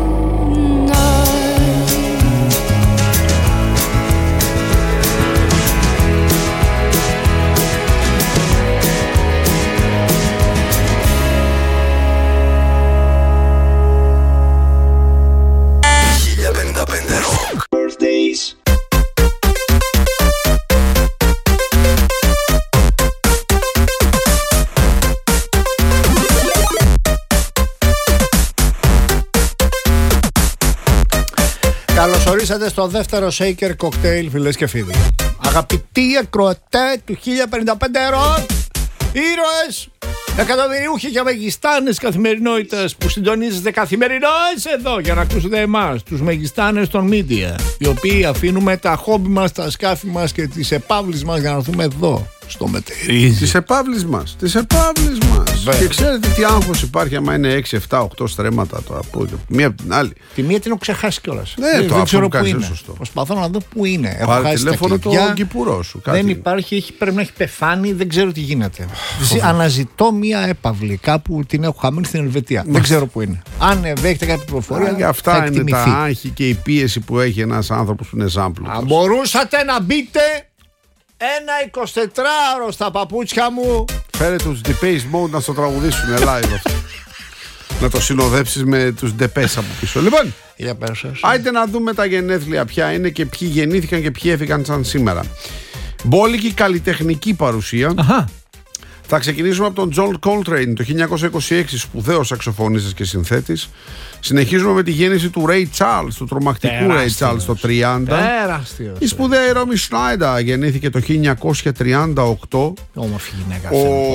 Καλώς ορίσατε στο δεύτερο Shaker Cocktail, φίλες και φίλοι. Αγαπητοί ακροατέ του 1055 Rock, ήρωες, εκατομμυριούχοι και μεγιστάνες καθημερινότητας που συντονίζετε καθημερινώς εδώ για να ακούσετε εμάς, τους μεγιστάνες των media, οι οποίοι αφήνουμε τα χόμπι μας, τα σκάφη μας και τις επαύλεις μας για να έρθουμε εδώ στο Μετερίζι. Τις επαύλεις μας, τις επαύλεις μας. Και ξέρετε τι άγχος υπάρχει άμα είναι 6, 7, 8 στρέμματα το από μία από την άλλη. Τη μία την έχω ξεχάσει κιόλας. Ναι, δεν ξέρω πού είναι. Σωστό. Προσπαθώ να δω πού είναι. Πάρε τηλέφωνο το κυπουρό σου. Δεν υπάρχει, πρέπει να έχει πεθάνει, δεν ξέρω τι γίνεται. Αναζητώ μία έπαυλη κάπου, την έχω χαμένη στην Ελβετία. Δεν ξέρω πού είναι. Αν έχετε κάποια πληροφορία. Για αυτά είναι τα άγχη και η πίεση που έχει ένας άνθρωπος που είναι ζάμπλουτος. Αν μπορούσατε να μπείτε ένα 24ωρο στα παπούτσια μου. Φέρε τους Depeche Mode να στο τραγουδήσουν live αυτό. Να το συνοδέψεις με τους Depeche από πίσω. Λοιπόν, άιτε να δούμε τα γενέθλια ποια είναι και ποιοι γεννήθηκαν και ποιοι έφυγαν σαν σήμερα. Μπόλικη καλλιτεχνική παρουσία. Αχα. Θα ξεκινήσουμε από τον John Coltrane το 1926, σπουδαίος σαξοφωνίστας και συνθέτης. Συνεχίζουμε με τη γέννηση του Ray Charles, του τρομακτικού Ray Charles το 30. Τεράστιος. Η σπουδαία η Romy Schneider γεννήθηκε το 1938. Όμορφη γυναίκα.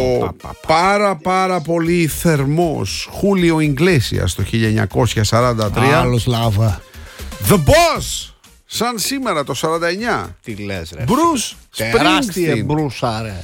Πάρα πολύ θερμός Julio Iglesias το 1943. Άλλος λάβα. The Boss, σαν σήμερα το 49. Τι λες ρε. Bruce Τεράστιε Springsteen. Μπρούσαρε.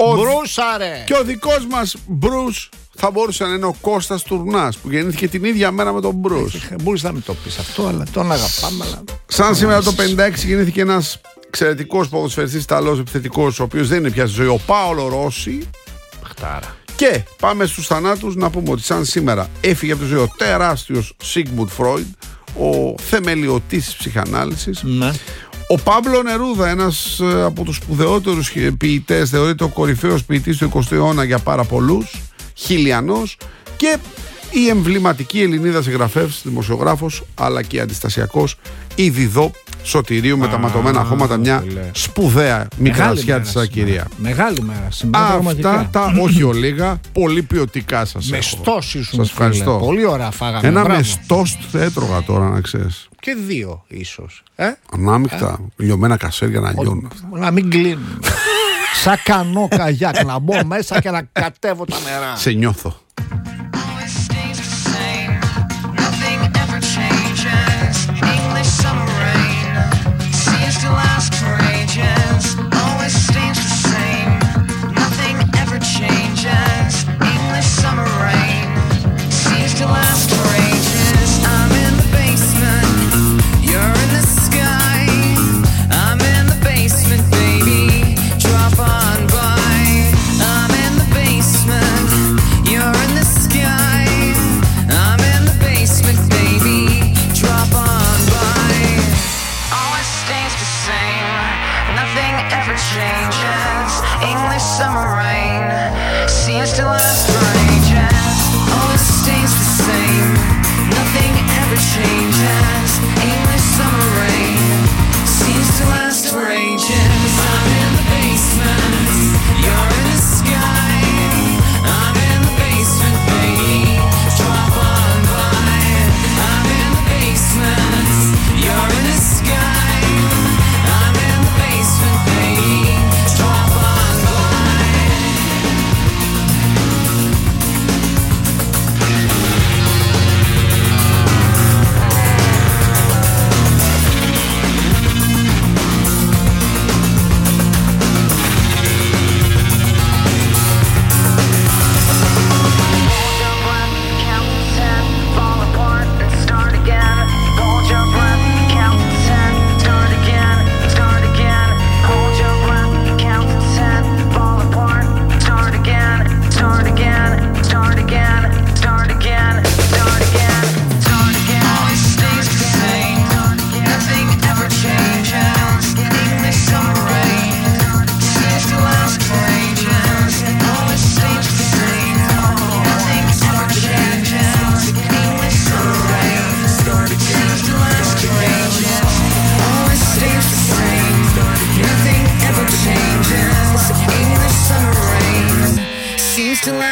Και ο δικός μας Bruce θα μπορούσε να είναι ο Κώστας Τουρνάς που γεννήθηκε την ίδια μέρα με τον Bruce. Μπορείς να μην το πεις αυτό, αλλά τον αγαπάμε. Σαν σήμερα το 56 γεννήθηκε ένας εξαιρετικός ποδοσφαιριστής Ιταλός επιθετικός, ο οποίος δεν είναι πια στη ζωή, ο Πάολο Ρώση. Παχτάρα. Και πάμε στους θανάτους να πούμε ότι σαν σήμερα έφυγε από τη ζωή ο τεράστιος Sigmund Freud, ο θεμελιωτής της ψυχανάλυσης. Ναι. Ο Πάμπλο Νερούδα, ένας από τους σπουδαιότερους ποιητές, θεωρείται ο κορυφαίος ποιητής του 20ου αιώνα για πάρα πολλούς, χιλιανός, και η εμβληματική Ελληνίδα συγγραφέας, δημοσιογράφος, αλλά και αντιστασιακός, η Διδό Σωτηρίου με τα ματωμένα χώματα, μια σπουδαία μικρασιά της Ακυρία. Μεγάλη μέρα σήμερα. Αυτά τα όχι ολίγα, πολύ ποιοτικά σας έχω. Μεστός ήσουν. Σας ευχαριστώ. Πολύ ωραία φάγαμε. Ένα μεστός θα έτρωγα τώρα, να ξέρεις. Και δύο ίσως. Ανάμεικτα, λιωμένα κασέρια να λιώνουν. Να μην κλείνουν. Σαν κανό καγιάκ, να μπω μέσα και να κατέβω τα νερά. Σε νιώθω. Basement,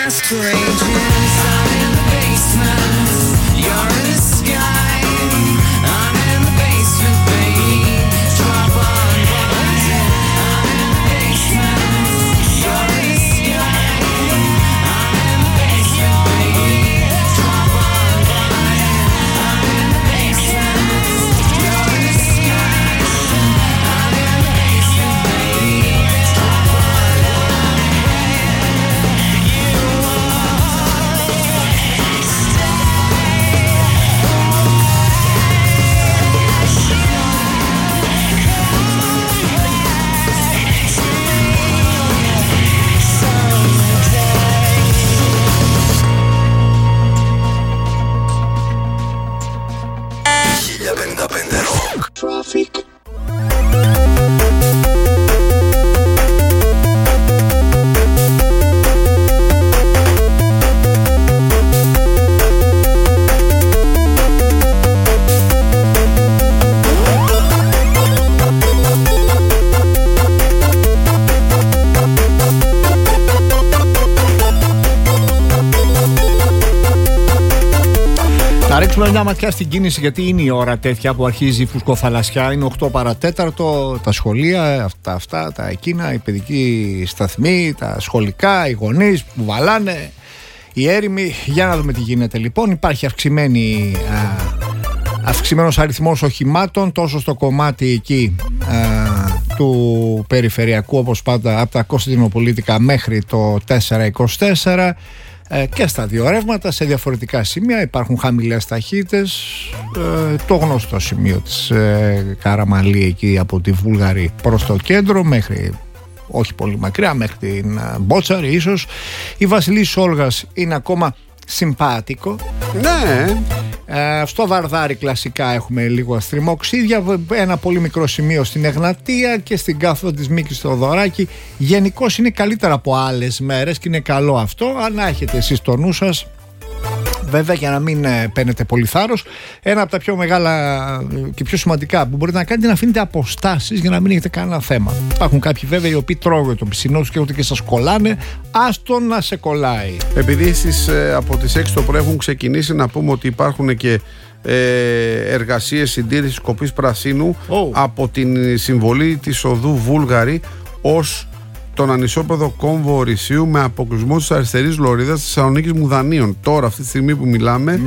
strangers. I'm in the basement, you're in the sky. I'm in the basement, baby. Drop on by. I'm in the basement, you're in the sky. I'm in the basement, baby. Drop on by. I'm in the basement, you're in the sky. I'm in the basement, baby. Drop on Να ρίξουμε μια ματιά στην κίνηση, γιατί είναι η ώρα τέτοια που αρχίζει η φουσκοθαλασσιά. Είναι 8 παρατέταρτο, τα σχολεία, αυτά, τα εκείνα, οι παιδικοί σταθμοί, τα σχολικά, οι γονείς που βαλάνε, οι έρημοι. Για να δούμε τι γίνεται λοιπόν. Υπάρχει αυξημένος αριθμός οχημάτων, τόσο στο κομμάτι εκεί του περιφερειακού, όπως πάντα, από τα Κωνσταντινοπολίτικα μέχρι το 424, και στα δύο ρεύματα σε διαφορετικά σημεία. Υπάρχουν χαμηλές ταχύτητες, το γνωστό σημείο της Καραμαλή εκεί από τη Βούλγαρη προς το κέντρο μέχρι, όχι πολύ μακριά, μέχρι την Μπότσαρη ίσως. Η Βασιλής Όλγας είναι ακόμα συμπάτικο. Ναι. Στο Βαρδάρι κλασικά έχουμε λίγο αστριμοξίδια, ένα πολύ μικρό σημείο στην Εγνατία και στην κάθοδο της Μίκης στο Δωράκι. Γενικώς είναι καλύτερα από άλλες μέρες και είναι καλό αυτό, αν έχετε εσείς το νου σας. Βέβαια, για να μην παίρνετε πολύ θάρρος, ένα από τα πιο μεγάλα και πιο σημαντικά που μπορείτε να κάνετε είναι να αφήνετε αποστάσεις για να μην έχετε κανένα θέμα. Υπάρχουν κάποιοι βέβαια οι οποίοι τρώγονται το πισινό τους και ούτε και σας κολλάνε. Άστο να σε κολλάει. Επειδή από τις 6 το πρωί έχουν ξεκινήσει, να πούμε ότι υπάρχουν και εργασίες συντήρησης κοπής πρασίνου από την συμβολή της οδού Βούλγαρη ως τον ανισόπεδο κόμβο Ορυσίου, με αποκλεισμό της αριστερής λωρίδας της Θεσσαλονίκης Μουδανίων. Τώρα, αυτή τη στιγμή που μιλάμε,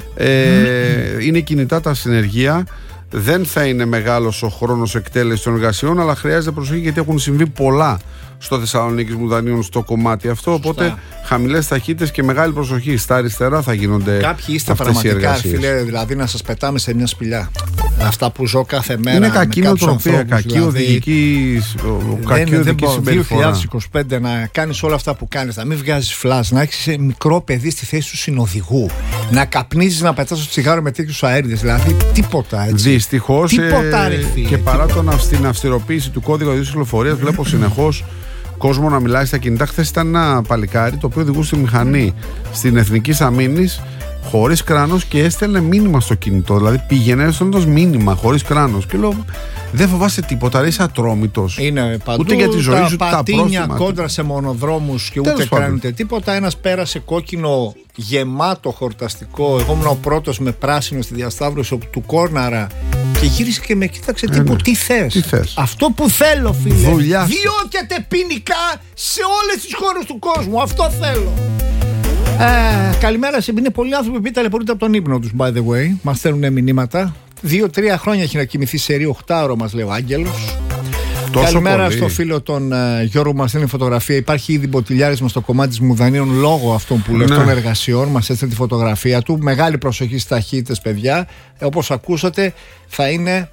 είναι κινητά τα συνεργεία. Δεν θα είναι μεγάλος ο χρόνος εκτέλεσης των εργασιών, αλλά χρειάζεται προσοχή, γιατί έχουν συμβεί πολλά στο Θεσσαλονίκης Μουδανίων στο κομμάτι αυτό. Οπότε χαμηλές ταχύτητες και μεγάλη προσοχή. Στα αριστερά θα γίνονται κάποιοι είστε αυτές οι εργασίες. Φίλε, δηλαδή να σας πετάμε σε μια σπηλιά. Αυτά που ζω κάθε μέρα. Είναι κακή νοοτροπία, κακή οδηγική συμπεριφορά. 2025 να κάνεις όλα αυτά που κάνεις, να μην βγάζεις φλας, να έχεις μικρό παιδί στη θέση του συνοδηγού, να καπνίζεις, να πετάς το τσιγάρο με τέτοιους αέριδες. Δηλαδή τίποτα έτσι. Δυστυχώς και παρά την αυστηροποίηση του κώδικα οδικής κυκλοφορίας, βλέπω συνεχώς κόσμο να μιλάει στα κινητά. Χθες ήταν ένα παλικάρι το οποίο οδηγούσε μηχανή στην Εθνικής Αμήνης χωρίς κράνος και έστελνε μήνυμα στο κινητό. Δηλαδή πήγαινε έστελνοντας μήνυμα χωρίς κράνος. Και λέω, δεν φοβάσαι τίποτα, είσαι ατρόμητος. Είναι παντού, ούτε για τη ζωή σου, τα πατίνια κόντρα σε μονοδρόμους και ούτε κράνεται τίποτα. Ένας πέρασε κόκκινο γεμάτο χορταστικό. Εγώ ήμουν ο πρώτος με πράσινο στη διασταύρωση του κόρναρα. Και γύρισε και με κοίταξε τύπου, τι θες? Αυτό που θέλω, φίλε. Δουλειά. Διώκεται ποινικά σε όλες τις χώρες του κόσμου. Αυτό θέλω. Καλημέρα σε. Είναι πολλοί άνθρωποι που ταλαιπωρούνται από τον ύπνο τους, by the way. Μας στέλνουν μηνύματα. 2-3 χρόνια έχει να κοιμηθεί σε 8ωρο, μας λέει ο Άγγελος. Καλημέρα πολύ στο φίλο τον Γιώργο, μας στέλνει φωτογραφία. Υπάρχει ήδη μποτιλιάρισμα στο κομμάτι της Μουδανίων λόγω αυτών που λέω, των εργασιών. Μας έστειλε τη φωτογραφία του. Μεγάλη προσοχή στις ταχύτητες, παιδιά. Όπως ακούσατε, θα είναι.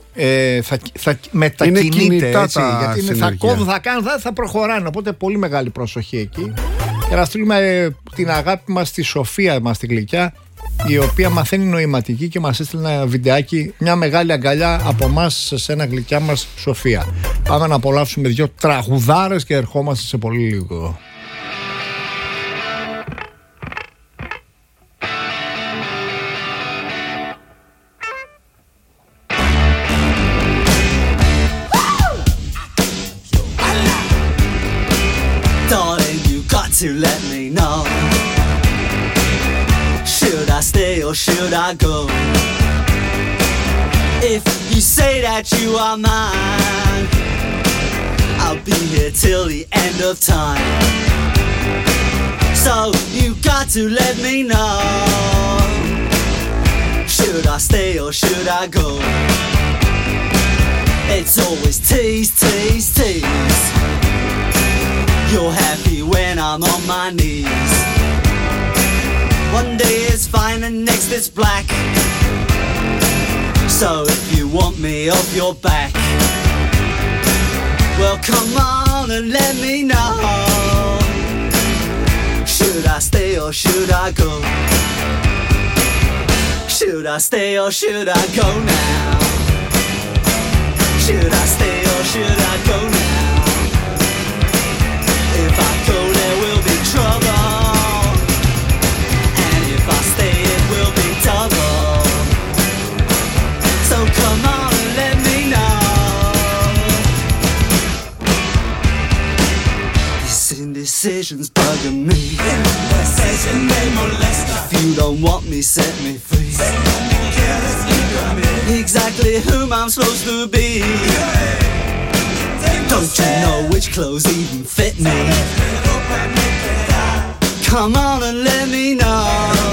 Θα μετακινείται έτσι, γιατί θα προχωράνε. Οπότε πολύ μεγάλη προσοχή εκεί. Και να στείλουμε την αγάπη μας στη Σοφία μας τη γλυκιά, η οποία μαθαίνει νοηματική και μας έστειλε ένα βιντεάκι, μια μεγάλη αγκαλιά από εμάς σε ένα γλυκιά μας Σοφία. Πάμε να απολαύσουμε 2 τραγουδάρες και ερχόμαστε σε πολύ λίγο. To let me know or should I go? If you say that you are mine, I'll be here till the end of time. So you got to let me know, should I stay or should I go? It's always tease, tease, tease. You're happy when I'm on my knees. One day it's fine and next it's black. So if you want me off your back, well come on and let me know, should I stay or should I go? Should I stay or should I go now? Should I stay or should I go now? If I go there will be trouble, and if I stay it will be double. So come on and let me know. These indecisions bugging me. Indecision, they molest. If you don't want me, set me free. Exactly whom I'm supposed to be. Don't you know which clothes even fit me? Come on and let me know,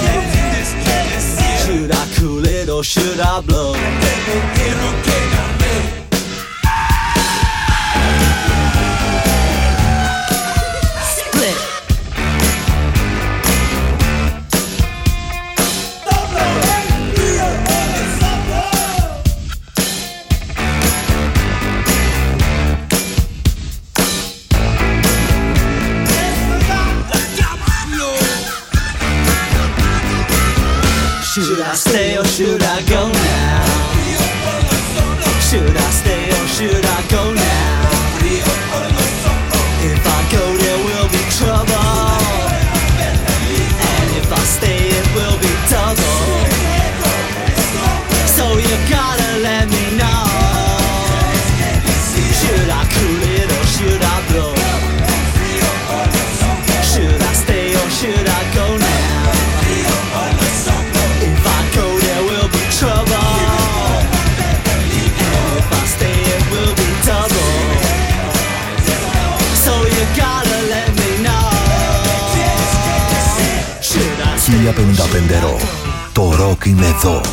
should I cool it or should I blow? Split. Should I stay or should I go now? Should I stay or should I go now? If I go there will be trouble, and if I stay it will be double. So you gotta let me know, should I cool it or should I blow? Should I stay or should I go now? Χίλια 55 το ροκ είναι εδώ.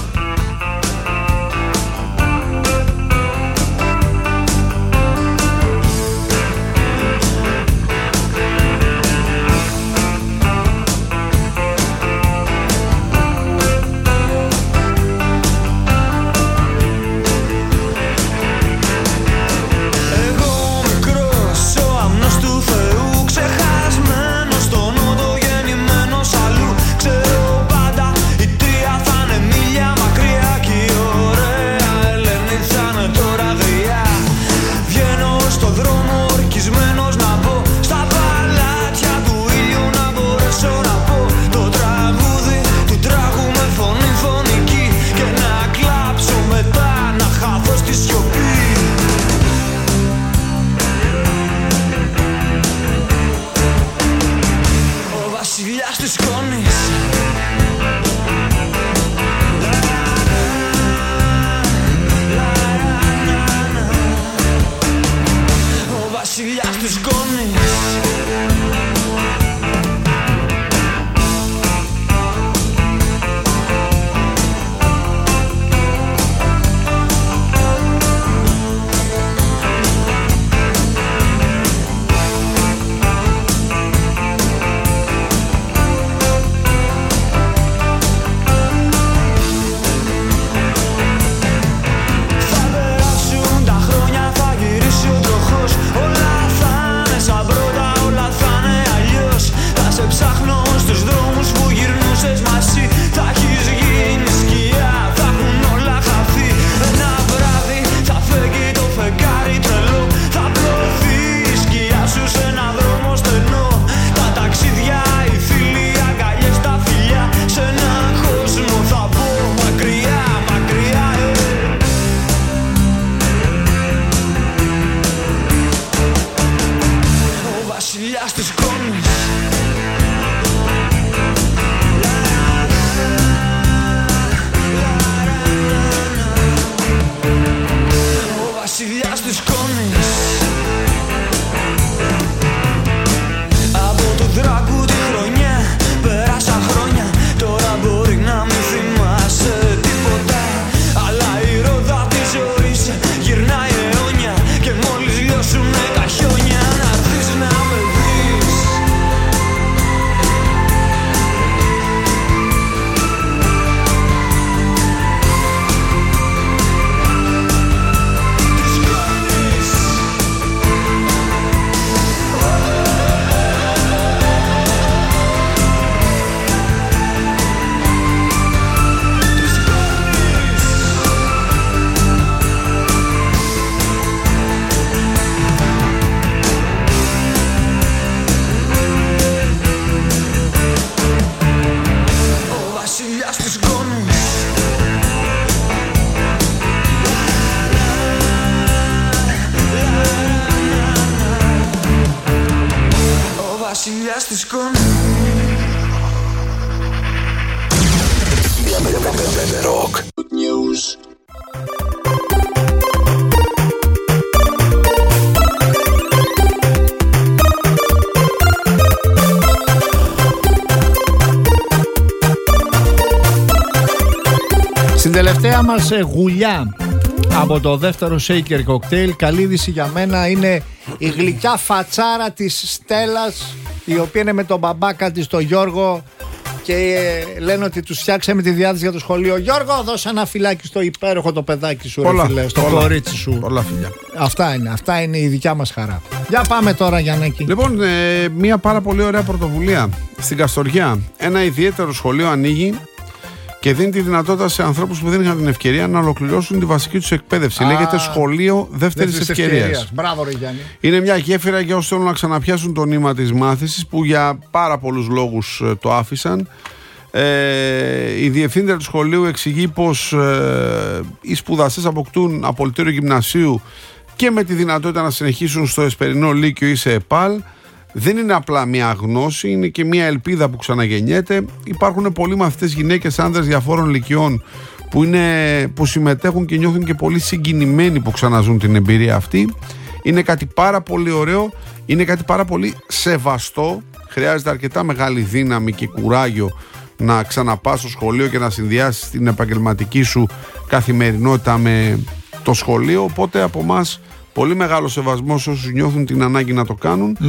Μακριά βασιλιάς της σκόνης. Από το δράκου τη χρονιά πέρασαν χρόνια. Τώρα μπορεί να μην θυμάσαι τίποτα, αλλά η ρόδα της ζωής γυρνάει αιώνια. Και μόλις λιώσουνε τα χιόνια να δεις να με δεις. Βασιλιάς της σκόνης. Ροκ. Στην τελευταία μας γουλιά από το δεύτερο Shaker Cocktail, καλή είδηση για μένα είναι η γλυκιά φατσάρα της Στέλλας, η οποία είναι με τον μπαμπάκα της, τον Γιώργο, και λένε ότι τους φτιάξαμε τη διάθεση για το σχολείο. Γιώργο, δώσε ένα φυλάκι στο υπέροχο το παιδάκι σου, ρε φίλε, στο κορίτσι σου. Πολλά φιλιά. Αυτά είναι η δικιά μας χαρά. Για πάμε τώρα, Γιαννάκη. Λοιπόν, μια πάρα πολύ ωραία πρωτοβουλία στην Καστοριά. Ένα ιδιαίτερο σχολείο ανοίγει και δίνει τη δυνατότητα σε ανθρώπους που δεν είχαν την ευκαιρία να ολοκληρώσουν τη βασική τους εκπαίδευση. Λέγεται Σχολείο Δεύτερης Ευκαιρίας. Μπράβο, ρε Γιάννη. Είναι μια γέφυρα για όσους θέλουν να ξαναπιάσουν το νήμα της μάθησης, που για πάρα πολλούς λόγους το άφησαν. Η διευθύντρια του σχολείου εξηγεί πως οι σπουδαστές αποκτούν απολυτήριο γυμνασίου και με τη δυνατότητα να συνεχίσουν στο εσπερινό λύκειο ή σε ΕΠΑΛ. Δεν είναι απλά μια γνώση, είναι και μια ελπίδα που ξαναγεννιέται. Υπάρχουν πολλοί μαθητές, γυναίκες, άνδρες διαφόρων ηλικιών που συμμετέχουν και νιώθουν και πολύ συγκινημένοι που ξαναζούν την εμπειρία αυτή. Είναι κάτι πάρα πολύ ωραίο, είναι κάτι πάρα πολύ σεβαστό. Χρειάζεται αρκετά μεγάλη δύναμη και κουράγιο να ξαναπάς στο σχολείο και να συνδυάσεις την επαγγελματική σου καθημερινότητα με το σχολείο. Οπότε από εμάς πολύ μεγάλο σεβασμός όσους νιώθουν την ανάγκη να το κάνουν.